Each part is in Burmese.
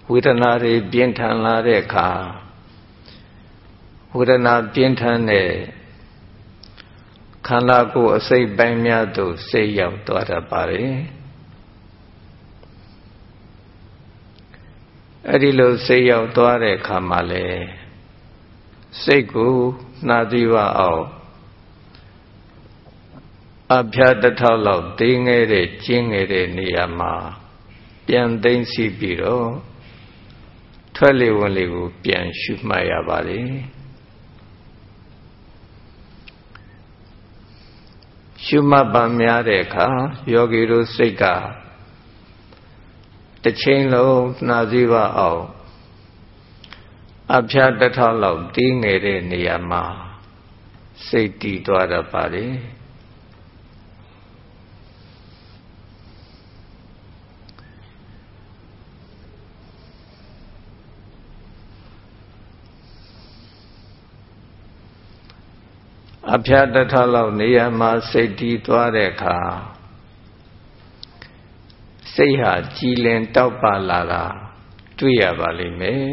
ဝေဒနာတွေပြင်းထန်လာတဲ့အခါဝေဒနာပြင်းထန်တဲ့ခန္ဓာကိုယ်အစိတ်ပိုင်းများသို့စိတ်ရောက်သွားတတ်ပါတယ်အဲ့ဒီလိုစိတ်ရောက်သွားတဲ့အခါမှာလေစိတ်ကိုနှာသီးဝအောင်အဖျားတစ်ထောက်လောက်သေးငယ်တဲ့ကျင်းငယ်တဲ့နေရာမှာပြန်သိမ့်စီပြီးတော့ထွက်လေဝင်လေကိုပြန်ရှုမှတ်ရပါလေရှုမှတ်ပါများတဲ့အခါယောဂီတို့စိတ်ကတစ်ချိန်လုံးနှာသီးဝအောင်အဖျားတစ်ထောက်လောက်သေးငယ်တဲ့နေရာမှာစိတ်တည်သွားတတ်ပါလေအဖျားတစ်ထောက်လောက်နေရာမှာစိတ်တည်သွားတဲ့အခါစိတ်ဟာကြည်လင်တောက်ပလာတာတွေ့ရပါလိမ့်မယ်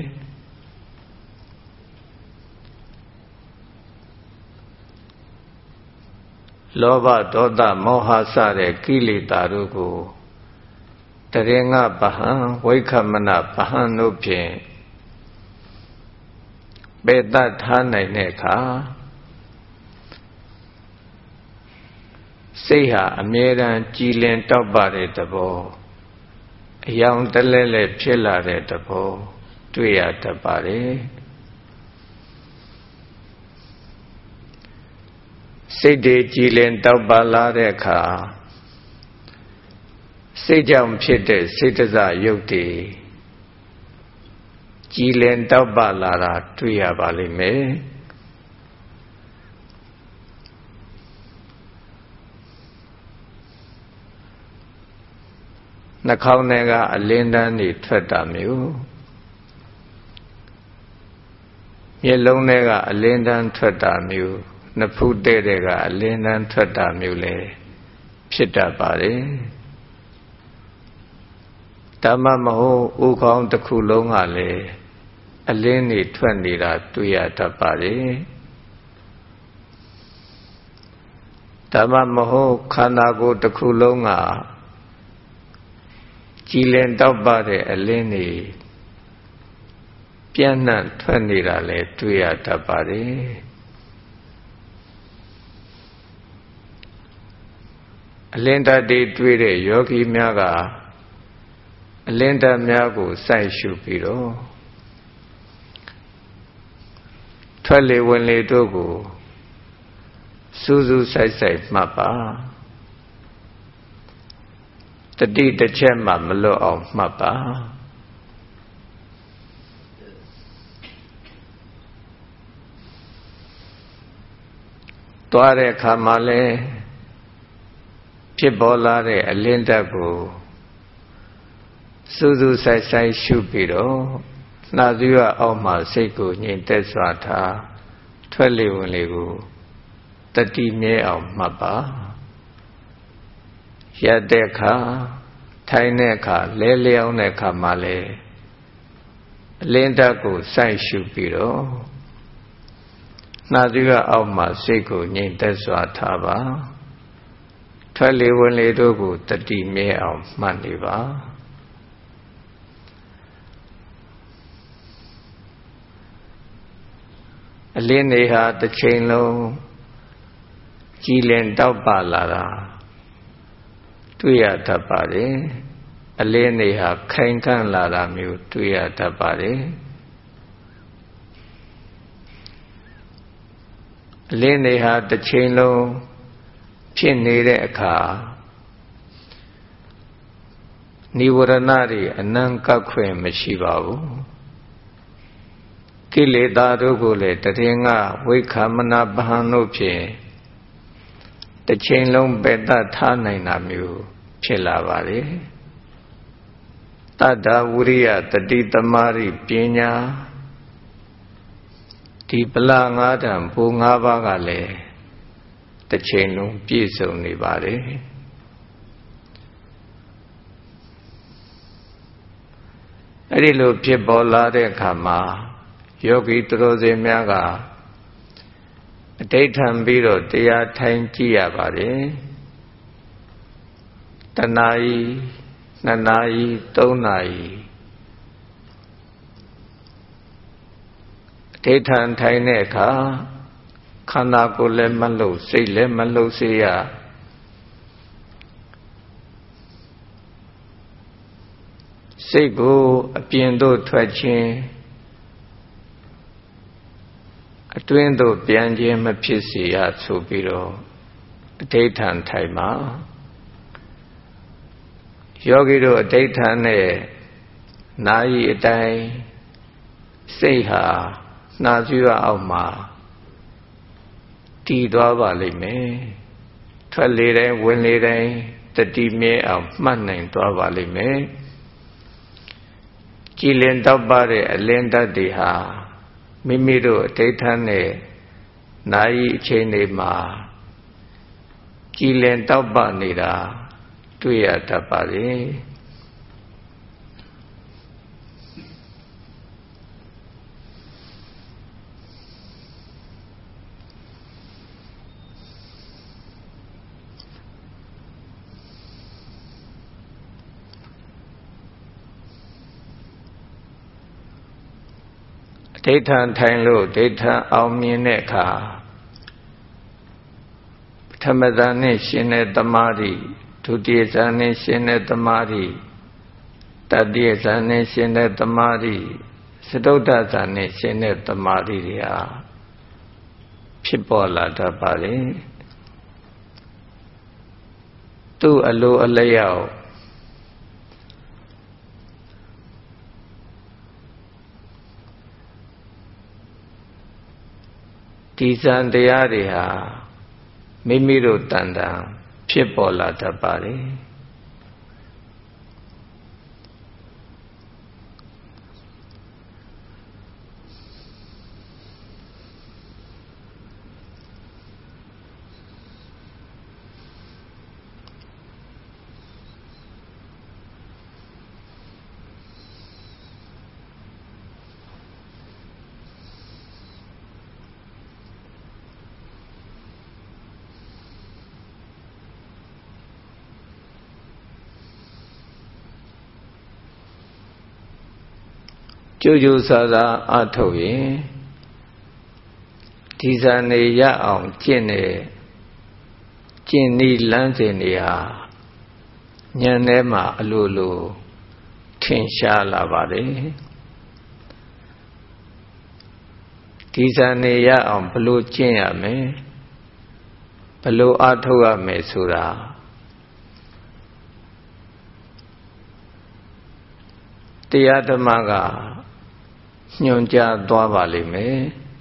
လောဘဒေါသမောဟစတဲ့ကိလေသာတို့ကိုတရေငပဟံဝိခမနပဟံတို့ဖြင့်ပေတတ်ထားနိုင်တဲ့အခါစိတ်ဟာအမြဲတမ်းကြည်လင်တောက်ပတဲ့သဘောအယောင်တလဲလဲဖြစ်လာတဲ့သဘောတွေ့ရတတ်ပါတယ်စိတ်တွေကြည်လင်တောက်ပလာတဲ့အခါစိတ်ကြောင့်ဖြစ်တဲ့စေတစရုပ်တွေကြည်လင်တောက်ပလာတာတွေ့ရပါလိမ့်မယ်နှာခေါင်းထဲကအလင်းတန်းတွေထွက်တာမျိုးမျက်လုံးထဲကအလင်းတန်းထွက်တာမျိုးနှဖူးတဲ့ကအလင်းတန်းထွက်တာမျိုးလည်းဖြစ်တတ်ပါတယ်ဓမ္မမဟုတ်ဥကောင်းတစ်ခုလုံးကလည်းအလင်းတွေထွက်နေတာတွေ့ရတတ်ပါတယ်ဓမ္မမဟုတ်ခန္ဓာကိုယ်တစ်ခုလုံးကကြည်လင်တောက်ပတဲ့အလင်းတွေပြန့်နှံ့ထွက်နေတာလည်းတွေ့ရတတ်ပါတယ်အလင်းဓာတ်တွေတွေ့တဲ့ယောဂီများကအလင်းဓာတ်များကိုစိုက်ရှုပြီးတော့ထွက်လေဝင်လေတို့ကိုစူးစူးဆိုင်ဆိုင်မှတ်ပါတတိတစ်ချက်မှမလွတ်အောင်မှတ်ပါသွားတဲ့အခါမှာလည်းဖြစ်ပေါ်လာတဲ့အလင်းဓာတ်ကိုစူးစူးဆိုင်ဆိုင်ရှုပြီးတော့နှာသီးဝအောက်မှာစိတ်ကိုငြိမ်သက်စွာထားထွက်လေဝင်လေကိုတတိမြဲအောင်မှတ်ပါရက်တဲ့အခါထိုင်တဲ့အခါလဲလျောင်းတဲ့အခါမှာလဲအလင်းဓာတ်ကိုစိုက်ရှုပြီးတော့နှာသီးဝအောက်မှာစိတ်ကိုငြိမ်သက်စွာထားပါထွက်လေဝင်လေတို့ကိုတတိမြဲအောင်မှတ်နေပါအလင်းတွေဟာတစ်ချိန်လုံးကြည်လင်တောက်ပလာတာတွေ့ရတတ်ပါတယ်အလင်းတွေဟာခိုင်ခန့်လာတာမျိုးတွေ့ရတတ်ပါတယ်အလင်းတွေဟာတစ်ချိန်လုံးဖြစ်နေတဲ့အခါနိဝရဏတွေအနံ့ကပ်ခွင့်မရှိပါဘူးကိလေသာတို့ကိုလည်းတရင်ကဝိခမနပဟံတို့ဖြင့်တစ်ချိန်လုံးပယ်တတ်ထားနိုင်တာမျိုးဖြစ်လာပါလေတတ္တဝိရိယတတိသမารိပညာဒီပလငါးဓာတ်ဘုံ၅ပါးကလည်းတစ်ချိန်လုံးပြည့်စုံနေပါလေအဲ့ဒီလိုဖြစ်ပေါ်လာတဲ့အခါမှာယောဂီသူတော်စင်များကအဋိဋ္ဌံပြီးတော့တရားထိုင်ကြည့်ရပါတယ်တနာရီ2နာရီ3နာရီအဋိဋ္ဌံထိုင်တဲ့အခါခန္ဓာကိုယ်လည်းမလှုပ်စိတ်လည်းမလှုပ်စေရစိတ်ကိုအပြင်သို့ထွက်ခြင်းအတွင်းသို့ပြန်ခြင်းမဖြစ်စေရဆိုပြီးတော့အဋိဋ္ဌံထိုင်မှာယောဂီတို့အဋိဋ္ဌံနဲ့နာယီအတိုင်းစိတ်ဟာနှာဆွေးအောက်မှာတည်သွားပါလိမ့်မယ်ထွက်လေတိုင်းဝင်လေတိုင်းတတိမြဲအောင်မှတ်နိုင်သွားပါလိမ့်မယ်ကြည်လင်တောက်ပတဲ့အလင်းဓာတ်တွေဟာမိမိတို့အဋိဋ္ဌံနဲ့နာယီအချိန်တွေမှာကြည်လင်တောက်ပနေတာတွေ့ရတတ်ပါလေဒိဋ္ဌံထိုင်လို့ဒိဋ္ဌံအောင်မြင်တဲ့အခါပထမဇန်နဲ့ရှင်တဲ့သမာဓိဒုတိယဇန်နဲ့ရှင်တဲ့သမာဓိတတိယဇန်နဲ့ရှင်တဲ့သမာဓိစတုတ္ထဇန်နဲ့ရှင်တဲ့သမာဓိတွေဟာဖြစ်ပေါ်လာတတ်ပါလေသူ့အလိုအလျောက်ဒီဇန်တရားတွေဟာမိမိတို့တန်တန်ဖြစ်ပေါ်လာတတ်ပါလေကြိုးကြိုးစားစားအထုတ်ရင်ဒီဇာနေရအောင်ကျင့်နည်းလမ်းစဉ်တွေဟာဉာဏ်ထဲမှာအလိုလိုထင်ရှားလာပါတယ်ဒီဇာနေရအောင်ဘလို့ကျင့်ရမယ်ဘလို့အထုတ်ရမယ်ဆိုတာတရားဓမ္မကညွှန်ကြားသွားပါလိမ့်မယ်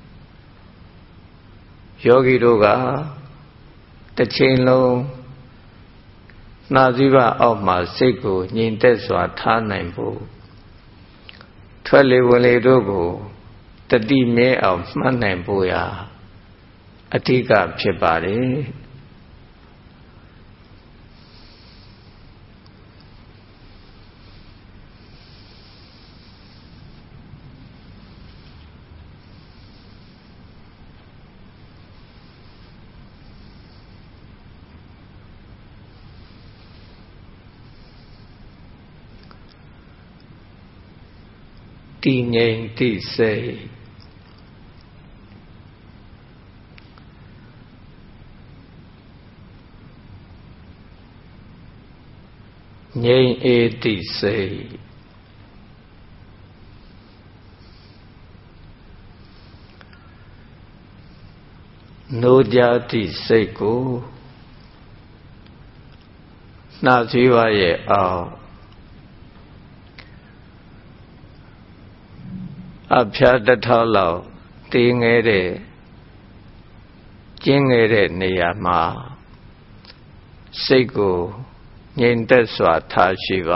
ယောဂီတို့ကတစ်ချိန်လုံးနှာစီးပအောက်မှာစိတ်ကိုငြိမ်သက်စွာထားနိုင်ဖို့ထွက်လေဝင်လေတို့ကိုတတိမြဲအောင်မှတ်နိုင်ဖို့ရာအဓိကဖြစ်ပါတယ်တည်ငြိမ်သည့်စိတ်ငြိမ်အေးသည့်စိတ်နိုးကြသည့်စိတ်ကိုနှာဆွေးဝရဲ့အောင်အဖျားတစ်ထောက်လောက်တည်ငယ်တဲ့ကျင်းငယ်တဲ့နေရာမှာစိတ်ကိုငြိမ်သက်စွာထားရှိပါ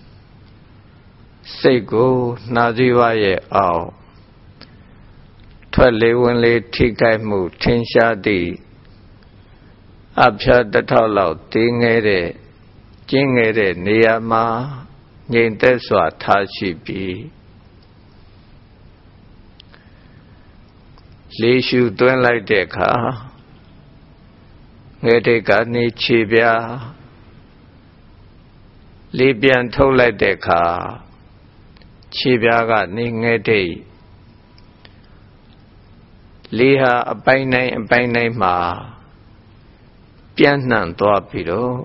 စိတ်ကိုနှာစီးဝရဲ့အောင်ထွက်လေဝင်လေထိခိုက်မှုထင်ရှားသည့်အဖျားတစ်ထောက်လောက်တင်းငယ်တဲ့ကျင်းငယ်တဲ့နေရာမှာငြိမ်သက်စွာထားရှိပြီးလေရှုသွင်းလိုက်တဲ့အခါငယ်တဲ့ကနေခြေပြားလေပြန်ထုတ်လိုက်တဲ့အခါခြေပြားကနေငယ်တဲ့လေဟာအပိုင်းတိုင်းမှာပြန့်နှံ့သွားပြီးတော့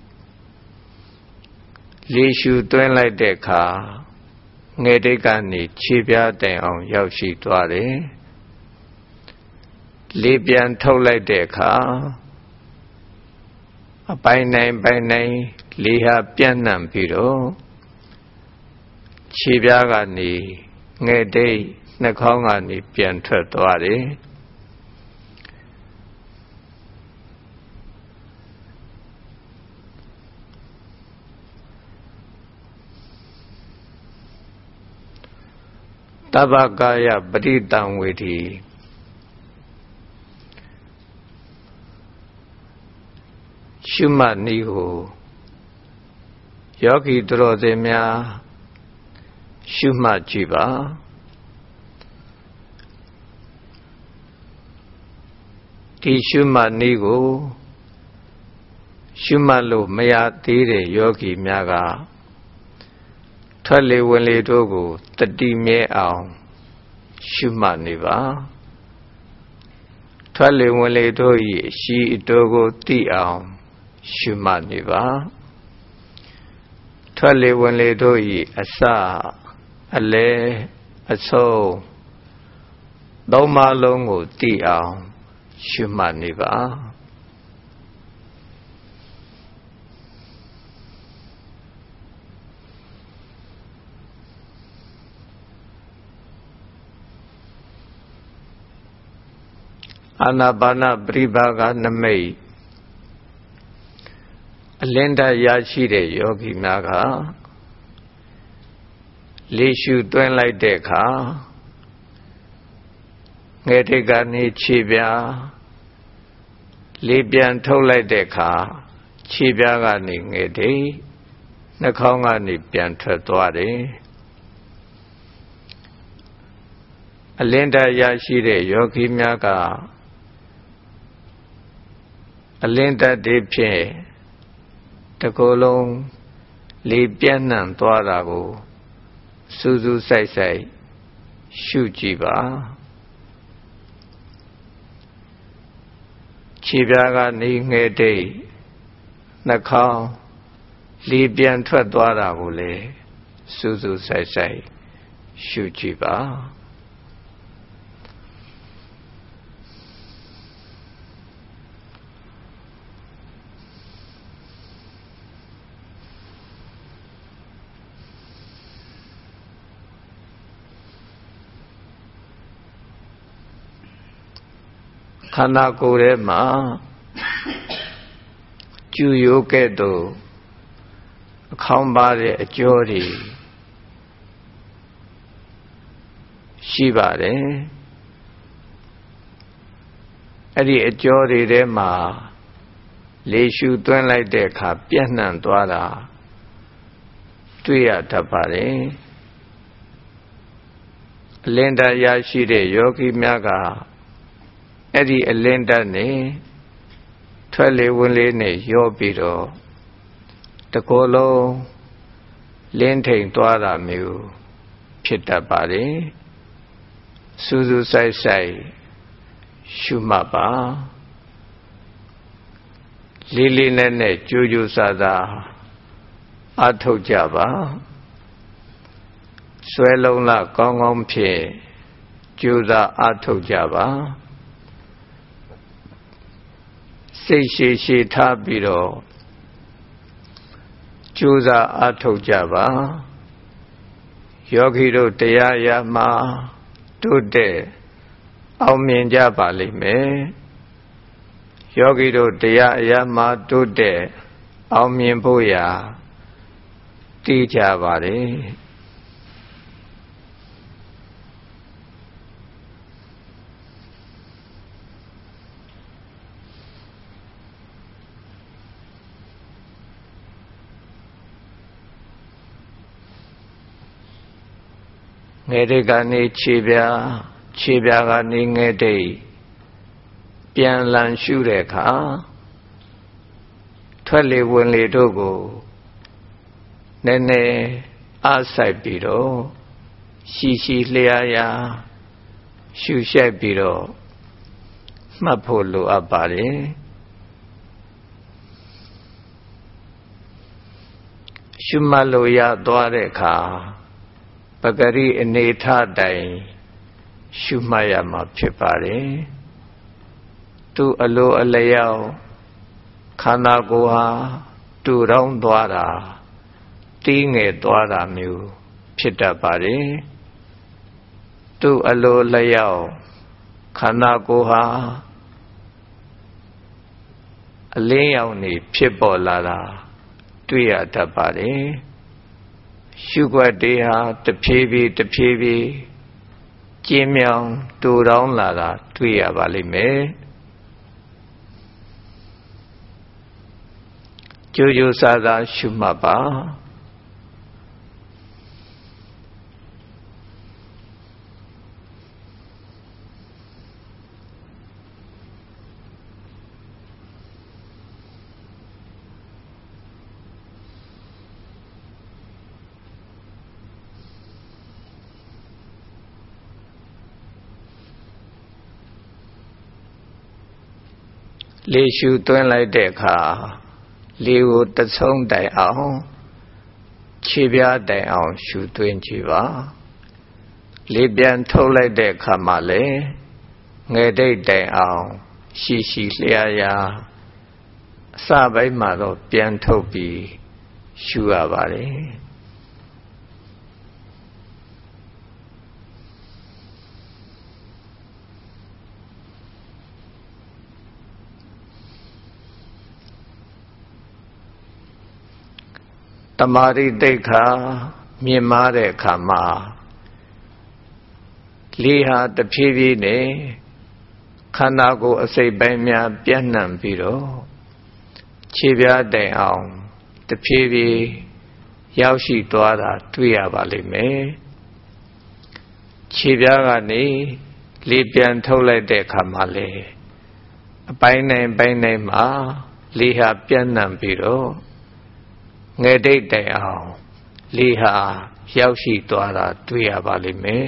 လေရှုသွင်းလိုက်တဲ့အခါငယ်တဲ့ကနေခြေပြားတိုင်အောင်ရောက်ရှိသွားတယ်လေပြန်ထုတ်လိုက်တဲ့အခါအပိုင်းတိုင်းလေဟာပြန့်နှံ့ပြီးတော့ခြေပြားကနေငယ်တဲ့နှာခေါင်းကနေပြန်ထွက်သွားတယ်တဗ္ဗကာယပရိတံဝေတိရှုမှတ်နည်းကိုယောဂီသူတော်စင်များရှုမှတ်ကြည့်ပါဒီရှုမှတ်နည်းကိုရှုမှတ်လို့မရသေးတဲ့ယောဂီများကထွက်လေဝင်လေတို့ကိုတတိမြဲအောင်ရှုမှတ်နေပါထွက်လေဝင်လေတို့၏အရှိအတိုးကိုသိအောင်ရှုမှတ်နေပါထွက်လေဝင်လေတို့၏အစအလယ်အဆုံးသုံးပါးလုံးကိုသိအောင်ရှုမှတ်နေပါအာနာပါနပရိဘာဂနမိတ်အလင်းတရရှိတဲ့ယောဂီများကလေရှုသွင်းလိုက်တဲ့အခါငယ်တဲ့ကနေခြေပြားလေပြန်ထုတ်လိုက်တဲ့အခါခြေပြားကနေငယ်တဲ့နှာခေါင်းကနေပြန်ထွက်သွားတယ်အလင်းတရရှိတဲ့ယောဂီများကအလင်းတတွေဖြင့်တကိုယ်လုံးလေပြန့်နှံ့သွားတာကိုစူးစူးစိုက်ရှုကြည့်ပါခြေပြားကနေငယ်တဲ့နှာခေါင်းလေပြန်ထွက်သွားတာကိုလည်းစူးစူးစိုက်ရှုကြည့်ပါခန္ဓာကိုယ်ထဲမှာကျူရိုးကဲ့သို့အခေါင်းပါတဲ့အကျော်တွေရှိပါတယ်အဲ့ဒီအကျော်တွေထဲမှာလေရှုသွင်းလိုက်တဲ့အခါပြန့်နှံ့သွားတာတွေ့ရတတ်ပါတယ်အလင်းတရရှိတဲ့ယောဂီများကအဲ့ဒီအလင်းတက်နဲ့ထွက်လေဝင်လေနဲ့ရောပြီးတော့တကိုယ်လုံးလင်းထိန်သွားတာမျိုးဖြစ်တတ်ပါတယ်စူးစူးစိုက်ရှုမှတ်ပါလေးလေးနက်နက်ကြိုးကြိုးစားစားအထုတ်ကြပါဆွဲလုံးလားကောင်းကောင်းဖြင့်ကြိုးစားအထုတ်ကြပါစိတ်ရှည်ထားပြီးတော့ကြိုးစားအားထုတ်ကြပါယောဂီတို့တရားရမှာတိုးတက်အောင်မြင်ကြပါလိမ့်မယ်ယောဂီတို့တရားရမှာတိုးတက်အောင်မြင်ဖို့ရာတည်ကြပါတယ်ငယ်တိတ်ကနေခြေပြားခြေပြားကနေငယ်တိတ်ပြန်လန်ရှုတဲ့အခါထွက်လေဝင်လေတို့ကိုနည်းနည်းအားဆိုင်ပြီးတော့ရှိရှိလျားရာရှုရှိုက်ပြီးတော့မှတ်ဖို့လိုအပ်ပါတယ်ရှုမှတ်လို့ရသွားတဲ့အခါပဂရိအနေထတိုင်ရှုမှတ်ရမှာဖြစ်ပါတယ်သူအလိုအလျောက်ခန္ဓာကိုယ်ဟာတူတောင်းသွားတာတီးငယ်သွားတာမျိုးဖြစ်တတ်ပါတယ်သူအလိုလျောက်ခန္ဓာကိုယ်ဟာအလင်းရောင်နေဖြစ်ပေါ်လာတာတွေ့ရတတ်ပါတယ်ရှုွက်တွေဟာတဖြည်းဖြည်းတဖြည်းဖြည်းကျင်းမြောင်တူတောင်းလာတာတွေ့ရပါလိမ့်မယ်ကြိုးကြိုးစားစားရှုမှတ်ပါလေရှုသွင်းလိုက်တဲ့အခါလေကိုတဆုံးတိုင်အောင်ခြေပြားတိုင်အောင်ရှုသွင်းကြည့်ပါလေပြန်ထုတ်လိုက်တဲ့အခါမှာလည်းငယ်တိတ်တိုင်အောင်ရှိရှိလျားရာအစပိုင်းမှာတော့ပြန်ထုတ်ပြီးရှုရပါတယ်တမာရိတိတ်ခါမြင်မာတဲ့အခါမှာလေဟာတဖြည်းဖြည်းနဲ့ခန္ဓာကိုယ်အစိတ်ပိုင်းများပြန့်နှံ့ပြီးတော့ခြေပြားတိုင်အောင်တဖြည်းဖြည်းရောက်ရှိသွားတာတွေ့ရပါလိမ့်မယ်ခြေပြားကနေလေပြန်ထုတ်လိုက်တဲ့အခါမှာလေအပိုင်းတိုင်းပိုင်းတိုင်းမှာလေဟာပြန့်နှံ့ပြီးတော့ငယ်တိတ်တိုင်အောင်လေဟာရောက်ရှိသွားတာတွေ့ရပါလိမ့်မယ်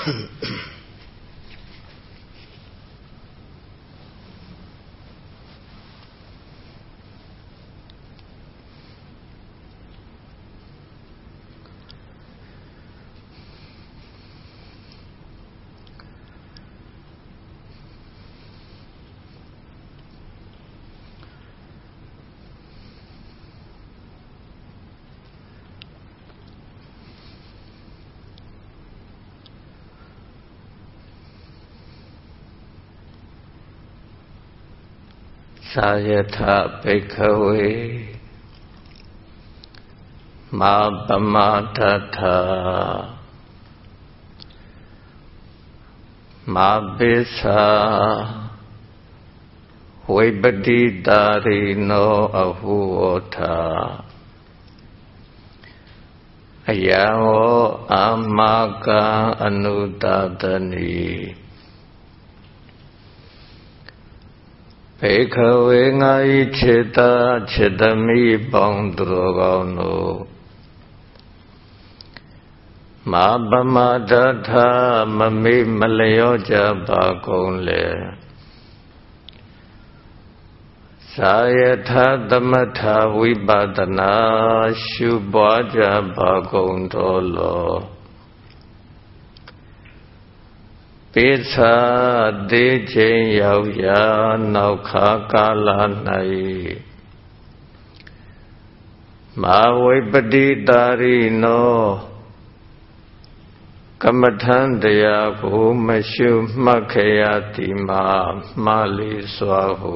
စာယထဘိက္ခဝေမာပမာထထမာပိသာဝိပတိတာရိနောအဟုဝထအယံဝအာမကံအနုတတနိဘေခဝေငါဤခြေတာခြေသမီးပေါင်းသူတော်ကောင်းတို့မာပမဒထမမေ့မလျော့ကြပါကုန်လေသာယထသမထဝိပဿနာရှုပွားကြပါကုန်တော်လောပိသာတေချိန်ရောက်ရာနောက်ခါကာလ၌မာဝိပတိတာရိနောကမ္မထံတရားကိုမရှုမှတ်ခရသည်မှာမှားလေစွာဟု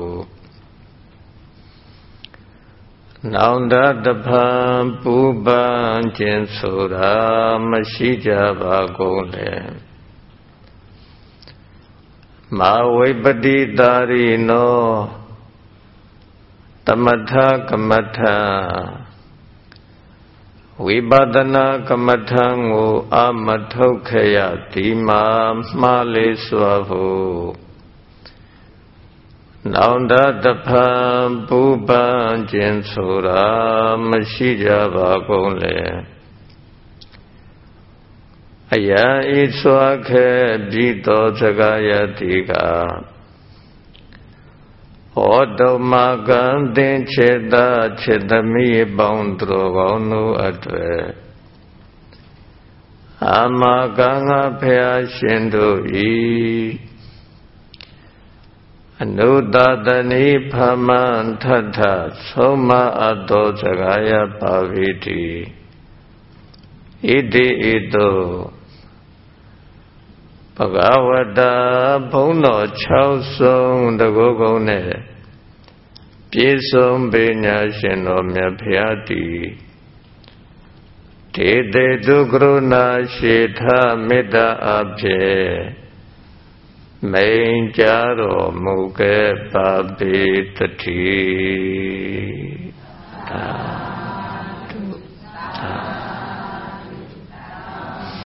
နောင်တတဖန်ပူပန်ခြင်းဆိုတာမရှိကြပါကုန်လေမာဝိပတိတာရိနောသမထကမ္မထဝိပဿနာကမ္မထံကိုအမထုတ်ခရသည်မှာမှားလေစွာဟုနောင်တတဖန်ပူပန်ခြင်းဆိုတာမရှိကြပါကုန်လေအယံဤစွာခဲပြီးသောစကားယတိကဟောတုမကံသင်္ခြေတာခြေသမီးပေါင်းသူတော်ကောင်းတို့အတွေ့အာမကံငါဖျားရှင်တို့ဤအနုတတနိဖမန်ထထဆုံးမအပ်သောစကားယပါဝိတိဣတိဣတောဘဂဝတာဘုန်းတော်6ဆုံးတကုကုံနဲ့ပြည့်စုံပညာရှင်တော်မြတ်ဖျားတည်ဒေတေတုကရုဏာရှိထမေတ္တာအဖြစ်မိန်ကြတော်မူခဲ့ပါပေတည်း